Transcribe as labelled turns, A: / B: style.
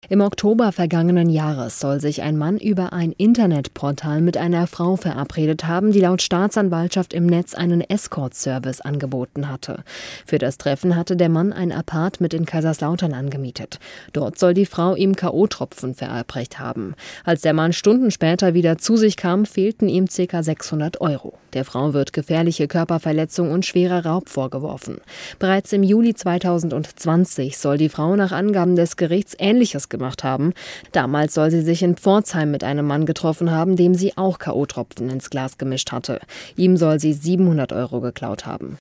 A: Im Oktober vergangenen Jahres soll sich ein Mann über ein Internetportal mit einer Frau verabredet haben, die laut Staatsanwaltschaft im Netz einen Escort-Service angeboten hatte. Für das Treffen hatte der Mann ein Appartement in Kaiserslautern angemietet. Dort soll die Frau ihm K.O.-Tropfen verabreicht haben. Als der Mann Stunden später wieder zu sich kam, fehlten ihm ca. 600 €. Der Frau wird gefährliche Körperverletzung und schwerer Raub vorgeworfen. Bereits im Juli 2020 soll die Frau nach Angaben des Gerichts Ähnliches gemacht haben. Damals soll sie sich in Pforzheim mit einem Mann getroffen haben, dem sie auch K.O.-Tropfen ins Glas gemischt hatte. Ihm soll sie 700 € geklaut haben.